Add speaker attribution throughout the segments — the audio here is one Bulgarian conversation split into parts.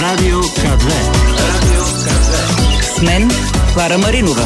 Speaker 1: Радио КБ. С мен Клара Маринова.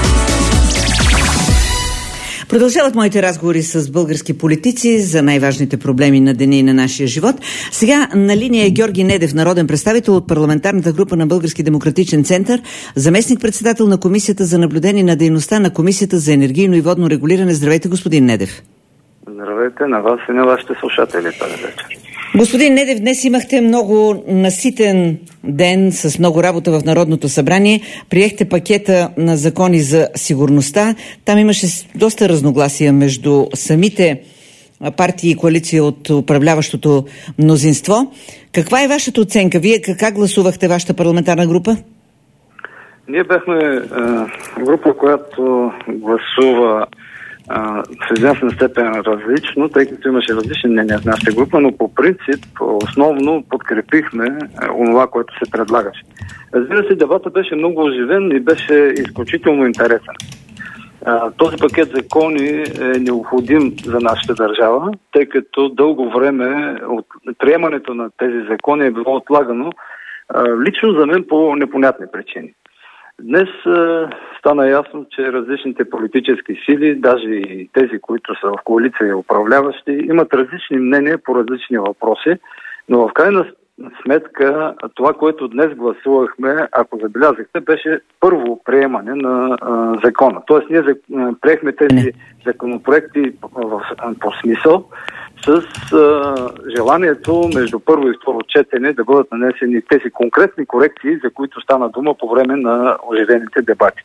Speaker 1: Продължават моите разговори с български политици за най-важните проблеми на деня и на нашия живот. Сега на линия е Георги Недев, народен представител от парламентарната група на Български демократичен център, заместник-председател на Комисията за наблюдение на дейността на Комисията за енергийно и водно регулиране. Здравейте, господин Недев.
Speaker 2: Здравейте на вас и на вашите слушатели тази вечер.
Speaker 1: Господин Недев, днес имахте много наситен ден с много работа в Народното събрание. Приехте пакета на закони за сигурността. Там имаше доста разногласия между самите партии и коалиции от управляващото мнозинство. Каква е вашата оценка? Вие как гласувахте, вашата парламентарна група?
Speaker 2: Ние бяхме група, която гласува в известна степен различно, тъй като имаше различни мнения в нашата група, но по принцип основно подкрепихме онова, което се предлагаше. Разбира се, дебата беше много оживен и беше изключително интересен. Този пакет закони е необходим за нашата държава, тъй като дълго време от приемането на тези закони е било отлагано лично за мен по непонятни причини. Днес стана ясно, че различните политически сили, даже и тези, които са в коалиция и управляващи, имат различни мнения по различни въпроси, но в крайна сметка това, което днес гласувахме, ако забелязахте, беше първо приемане на закона. Тоест ние приехме тези законопроекти по смисъл с желанието между първо и второ четене да бъдат нанесени тези конкретни корекции, за които стана дума по време на оживените дебати.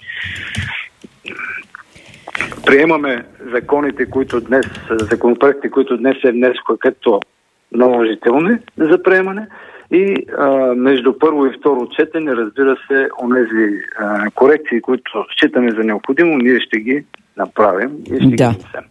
Speaker 2: Приемаме законопроекти, които днес се внесоха като наложителни за приемане и между първо и второ четене, разбира се, онези корекции, които считаме за необходимо, ние ще ги направим и ще ги внесем.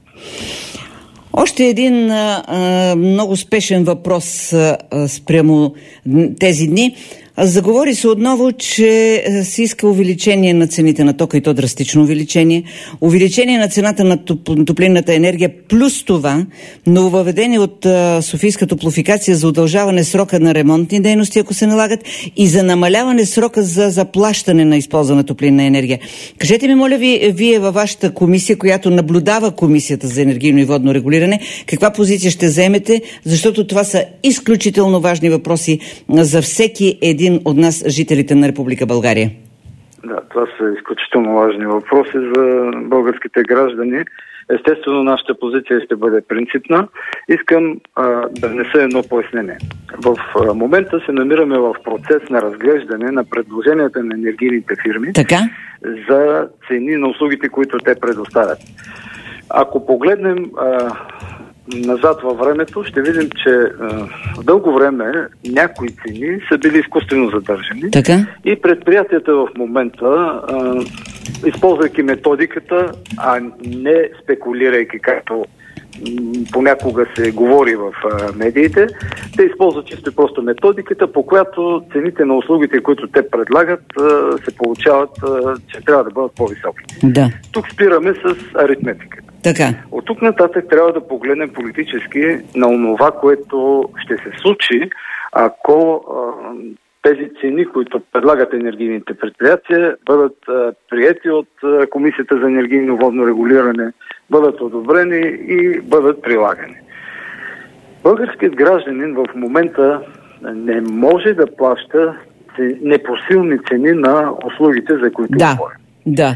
Speaker 1: Още един много спешен въпрос спрямо тези дни. Заговори се отново, че се иска увеличение на цените на тока и то драстично увеличение на цената на топлинната енергия, плюс това нововъведение от Софийска топлофикация за удължаване срока на ремонтни дейности, ако се налагат, и за намаляване срока за заплащане на използвана топлинна енергия. Кажете ми, моля ви, вие във вашата комисия, която наблюдава Комисията за енергийно и водно регулиране, каква позиция ще вземете, защото това са изключително важни въпроси за всеки един от нас, жителите на Република България.
Speaker 2: Да, това са изключително важни въпроси за българските граждани. Естествено, нашата позиция ще бъде принципна. Искам да внеса едно пояснение. В момента се намираме в процес на разглеждане на предложенията на енергийните фирми за цени на услугите, които те предоставят. Ако погледнем назад във времето, ще видим, че дълго време някои цени са били изкуствено задържани и предприятията в момента, използвайки методиката, а не спекулирайки, както понякога се говори в медиите, те използват чисто просто методиката, по която цените на услугите, които те предлагат, се получават, че трябва да бъдат по-високи. Тук спираме с аритметиката. От тук нататък трябва да погледнем политически на онова, което ще се случи, ако тези цени, които предлагат енергийните предприятия, бъдат приети от Комисията за енергийно водно регулиране, бъдат одобрени и бъдат прилагани. Българският гражданин в момента не може да плаща непосилни цени на услугите, за които говорим.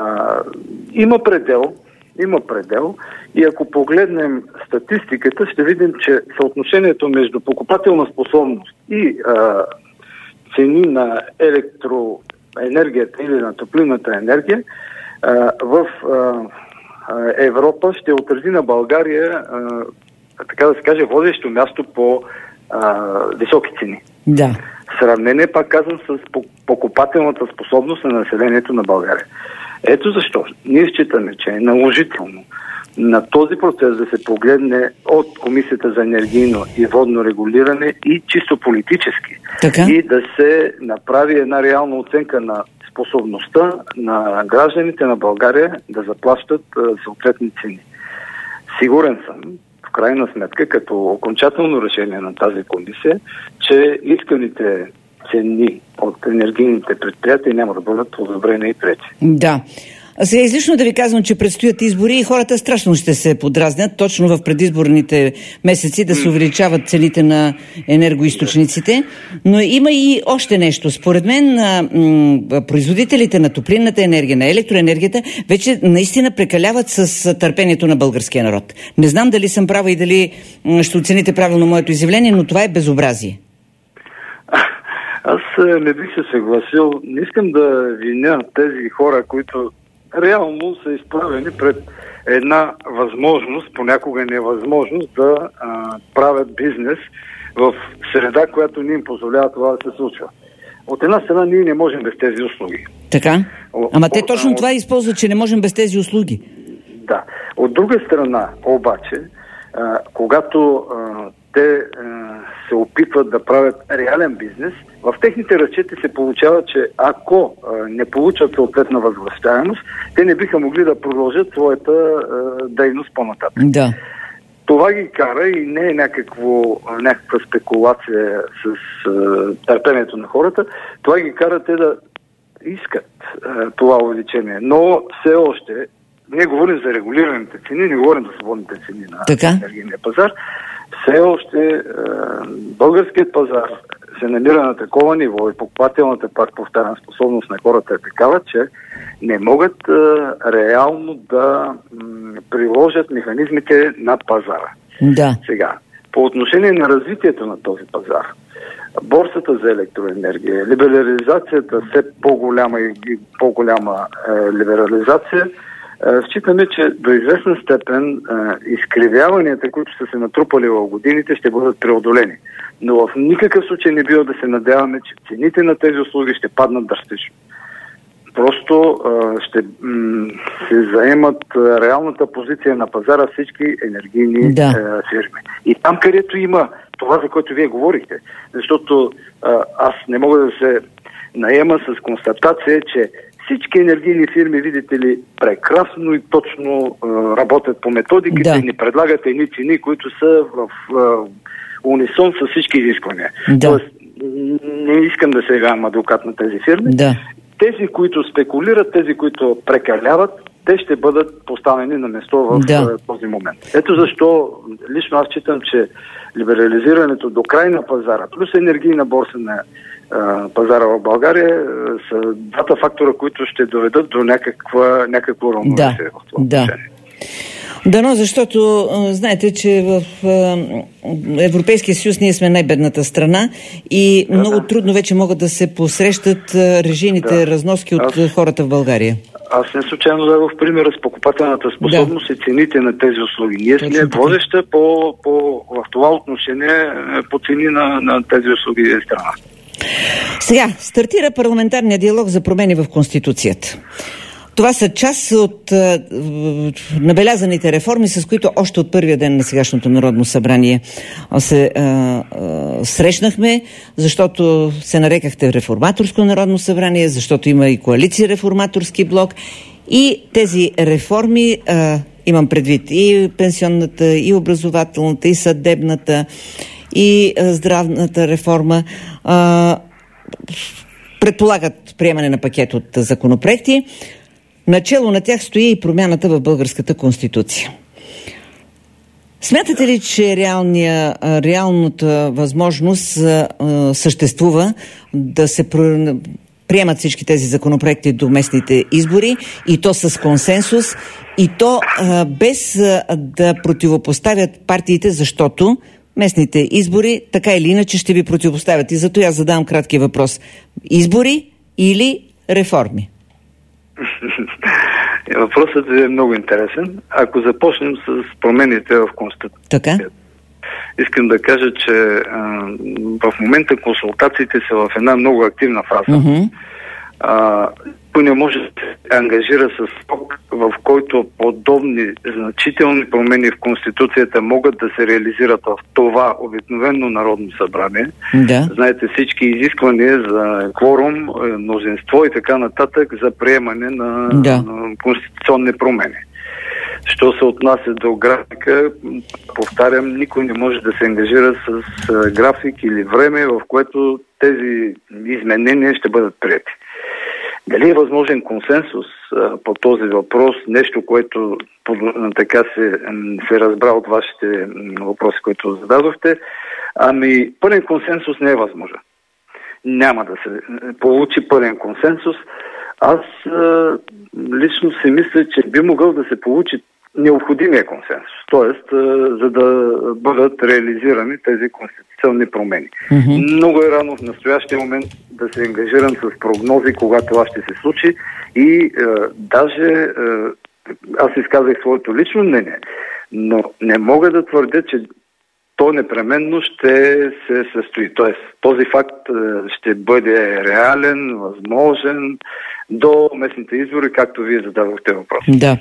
Speaker 2: Има предел и ако погледнем статистиката, ще видим, че съотношението между покупателна способност и цени на електроенергията или на топлинната енергия в Европа ще отрази на България, така да се каже, водещо място по високи цени. В сравнение, пак казвам, с покупателната способност на населението на България. Ето защо ние считаме, че е наложително на този процес да се погледне от Комисията за енергийно и водно регулиране и чисто политически. И да се направи една реална оценка на способността на гражданите на България да заплащат съответни цени. Сигурен съм, в крайна сметка, като окончателно решение на тази комисия, че исканите цени от енергийните предприятия няма да бъдат одобрени и трети.
Speaker 1: Да. А сега излишно да ви казвам, че предстоят избори и хората страшно ще се подразнят точно в предизборните месеци да се увеличават цените на енергоизточниците. Но има и още нещо. Според мен производителите на топлинната енергия, на електроенергията, вече наистина прекаляват с търпението на българския народ. Не знам дали съм права и дали ще оцените правилно моето изявление, но това е безобразие.
Speaker 2: Аз не бих се съгласил. Не искам да виня тези хора, които реално са изправени пред една възможност, понякога невъзможност да правят бизнес в среда, която ни им позволява това да се случва. От една страна ние не можем без тези услуги.
Speaker 1: Така? Ама те точно това използват, че не можем без тези услуги.
Speaker 2: Да. От друга страна, обаче, когато те се опитват да правят реален бизнес, в техните разчети се получава, че ако не получат съответна възвръщаемост, те не биха могли да продължат своята дейност по-нататък.
Speaker 1: Да.
Speaker 2: Това ги кара и не е някаква спекулация с търпението на хората, това ги кара те да искат това увеличение. Но все още не говорим за регулираните цени, не говорим за свободните цени на енергийния пазар. Все още българският пазар се намира на такова ниво и покупателната, пак повтарям, способност на хората е такава, че не могат реално да приложат механизмите на пазара.
Speaker 1: Да.
Speaker 2: Сега, по отношение на развитието на този пазар, борсата за електроенергия, либерализацията, все по-голяма и по-голяма либерализация, считаме, че до известна степен изкривяванията, които са се натрупали в годините, ще бъдат преодолени. Но в никакъв случай не бива да се надяваме, че цените на тези услуги ще паднат драстично. Просто ще се заемат реалната позиция на пазара всички енергийни фирми. И там, където има това, за което вие говорихте, защото аз не мога да се наема с констатация, че всички енергийни фирми, видите ли, прекрасно и точно работят по методиките и ни предлагат едни цени, които са в унисон с всички изисквания. Тоест, не искам да се явявам адвокат на тези фирми. Да. Тези, които спекулират, тези, които прекаляват, те ще бъдат поставени на место в този момент. Ето защо лично аз считам, че либерализирането до край на пазара, плюс енергийна борса на пазара в България са двата фактора, които ще доведат до някакво равновесие в това отношение.
Speaker 1: Дано, защото знаете, че в Европейския съюз ние сме най-бедната страна и много трудно вече могат да се посрещат режийните разноски от хората в България.
Speaker 2: Аз не случайно дадох примера с покупателната способност и цените на тези услуги. Ние сме водеща в това отношение по цени на тези услуги в страна.
Speaker 1: Сега, стартира парламентарния диалог за промени в Конституцията. Това са част от набелязаните реформи, с които още от първия ден на сегашното Народно събрание се срещнахме, защото се нарекахте Реформаторско Народно събрание, защото има и коалиция Реформаторски блок. И тези реформи, имам предвид и пенсионната, и образователната, и съдебната, и здравната реформа, предполагат приемане на пакет от законопроекти. Начело на тях стои и промяната в българската конституция. Смятате ли, че реалната възможност съществува да се приемат всички тези законопроекти до местните избори и то с консенсус и то без да противопоставят партиите, защото местните избори така или иначе ще ви противопоставят. И зато аз задавам кратки въпрос. Избори или реформи?
Speaker 2: Въпросът е много интересен. Ако започнем с промените в Конституцията, искам да кажа, че в момента консултациите са в една много активна фаза. Той не може да се ангажира с срок, в който подобни значителни промени в Конституцията могат да се реализират в това обикновено Народно събрание. Знаете, всички изисквания за кворум, мнозинство и така нататък за приемане на конституционни промени. Що се отнася до графика, повтарям, никой не може да се ангажира с график или време, в което тези изменения ще бъдат приети. Дали е възможен консенсус по този въпрос, нещо, което така се разбра от вашите въпроси, които зададохте, ами пълен консенсус не е възможен. Няма да се получи пълен консенсус. Аз лично си мисля, че би могъл да се получи необходимия консенсус, т.е. за да бъдат реализирани тези конституционни промени. Много е рано в настоящия момент да се ангажирам с прогнози, когато това ще се случи и даже аз изказах своето лично мнение, но не мога да твърдя, че то непременно ще се състои. Т.е. този факт ще бъде реален, възможен до местните избори, както вие задавахте въпрос.
Speaker 1: Да.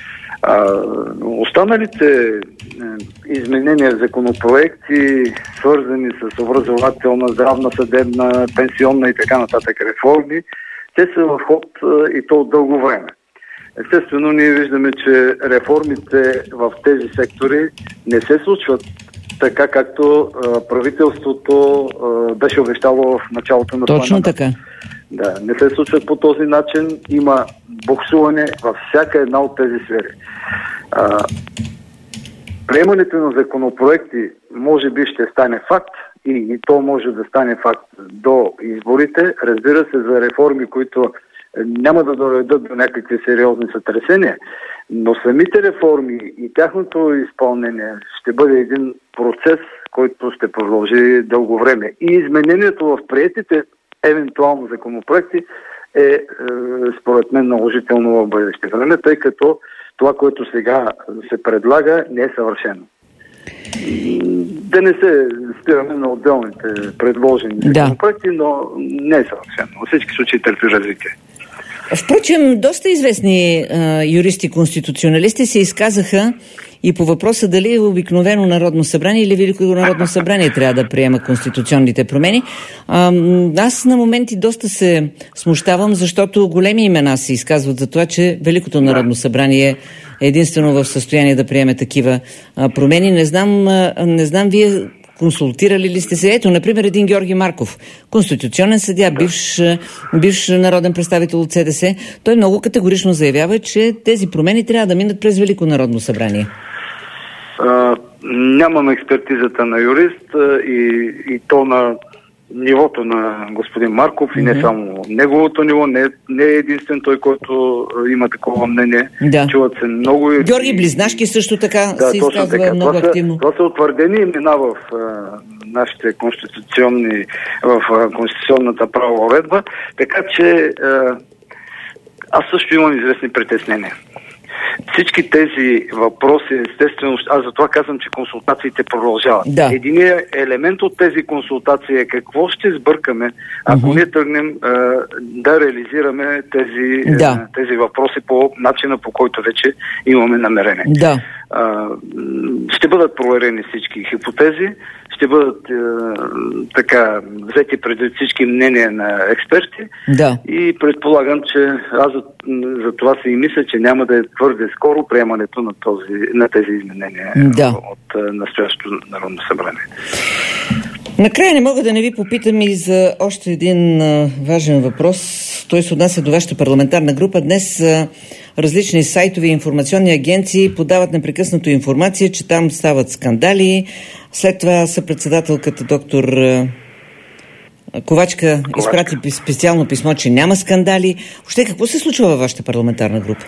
Speaker 2: Останалите изменения в законопроекти, свързани с образователна, здравна, съдебна, пенсионна и така нататък реформи, те са в ход и то от дълго време. Естествено, ние виждаме, че реформите в тези сектори не се случват така, както правителството беше обещало в началото на това.
Speaker 1: Точно така.
Speaker 2: Да, не се случват по този начин. Има буксуване във всяка една от тези сфери. Приемането на законопроекти може би ще стане факт и то може да стане факт до изборите. Разбира се, за реформи, които няма да доведат до някакви сериозни сътресения, но самите реформи и тяхното изпълнение ще бъде един процес, който ще продължи дълго време. И изменението в приетите евентуално законопроекти е според мен наложително в бъдеще време, тъй като това, което сега се предлага, не е съвършено. Да не се спираме на отделните предложени законопроекти, но не е съвършено. Във всички случаи търпи развитие.
Speaker 1: Впрочем, доста известни юристи-конституционалисти се изказаха и по въпроса дали обикновено Народно събрание или Велико Народно събрание трябва да приема конституционните промени. Аз на моменти доста се смущавам, защото големи имена се изказват за това, че Великото Народно събрание е единствено в състояние да приеме такива промени. Не знам вие консултирали ли сте се? Ето, например, един Георги Марков, конституционен съдия, бивш народен представител от СДС. Той много категорично заявява, че тези промени трябва да минат през Велико Народно събрание.
Speaker 2: Нямам експертизата на юрист и то на нивото на господин Марков и не само неговото ниво, не е единствен той, който има такова мнение. Да. Чуват се много...
Speaker 1: Георги Близнашки също така се изказва много активно.
Speaker 2: Това са утвърдени имена в нашите в конституционната права уредба, така че аз също имам известни притеснения. Всички тези въпроси, естествено, аз затова казвам, че консултациите продължават. Да. Единият елемент от тези консултации е какво ще сбъркаме, ако ние тръгнем да реализираме тези въпроси по начина, по който вече имаме намерение. Да. Ще бъдат проверени всички хипотези, ще бъдат взети предвид всички мнения на експерти и предполагам, че аз за това си и мисля, че няма да е твърде скоро приемането на тези изменения от настоящото Народно събрание.
Speaker 1: Накрая не мога да не ви попитам и за още един важен въпрос. Той се отнася до вашата парламентарна група. Днес различни сайтови и информационни агенции подават непрекъснато информация, че там стават скандали. След това съпредседателката доктор Ковачка изпрати специално писмо, че няма скандали. Въобще какво се случва във вашата парламентарна група?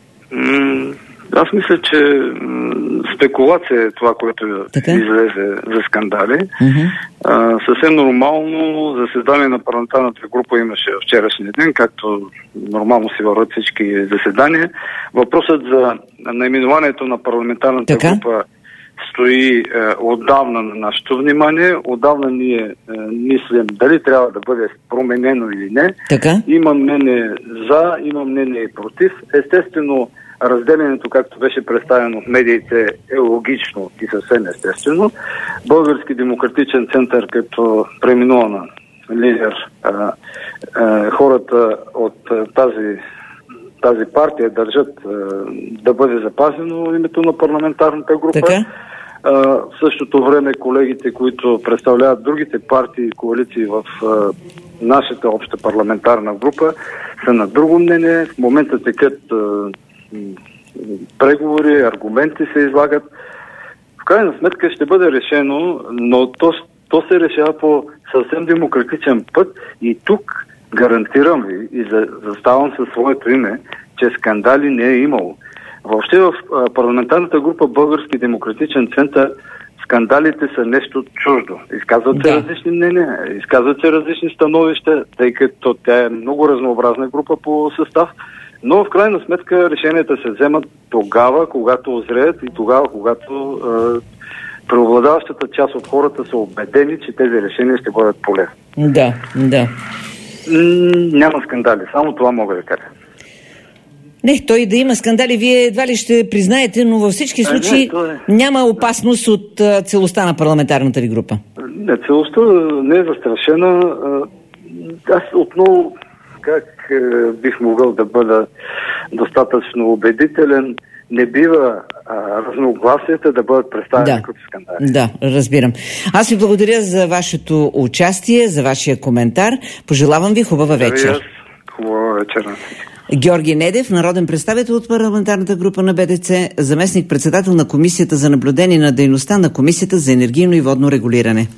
Speaker 2: Аз мисля, че спекулация е това, което излезе за скандали. Съвсем нормално заседание на парламентарната група имаше вчерашния ден, както нормално си върват всички заседания. Въпросът за наименованието на парламентарната група стои отдавна на нашето внимание. Отдавна ние мислим дали трябва да бъде променено или не. Има мнение за, има мнение и против. Естествено, разделянето, както беше представено в медиите, е логично и съвсем естествено. Български демократичен център, като преминува на лидер, хората от тази партия държат да бъде запазено името на парламентарната група.
Speaker 1: Така?
Speaker 2: В същото време колегите, които представляват другите партии и коалиции в нашата обща парламентарна група, са на друго мнение. В момента текат преговори, аргументи се излагат. В крайна сметка ще бъде решено, но то се решава по съвсем демократичен път и тук гарантирам ви и заставам със своето име, че скандали не е имало. Въобще в парламентарната група Български демократичен център скандалите са нещо чуждо. Изказват се различни мнения, изказват се различни становища, тъй като тя е много разнообразна група по състав, но в крайна сметка решенията се вземат тогава, когато озреят и тогава, когато преобладаващата част от хората са убедени, че тези решения ще бъдат полезни.
Speaker 1: Да.
Speaker 2: Няма скандали, само това мога да кажа.
Speaker 1: Не, той да има скандали, вие едва ли ще признаете, но във всички случаи няма опасност от целостта на парламентарната ви група.
Speaker 2: Не, целостта не е застрашена. Аз отново, как бих могъл да бъда достатъчно убедителен, не бива разногласията да бъдат представени като скандали.
Speaker 1: Да, разбирам. Аз ви благодаря за вашето участие, за вашия коментар. Пожелавам ви хубава вечер.
Speaker 2: Хубава вечер.
Speaker 1: Георги Недев, народен представител от парламентарната група на БДЦ, заместник-председател на Комисията за наблюдение на дейността на Комисията за енергийно и водно регулиране.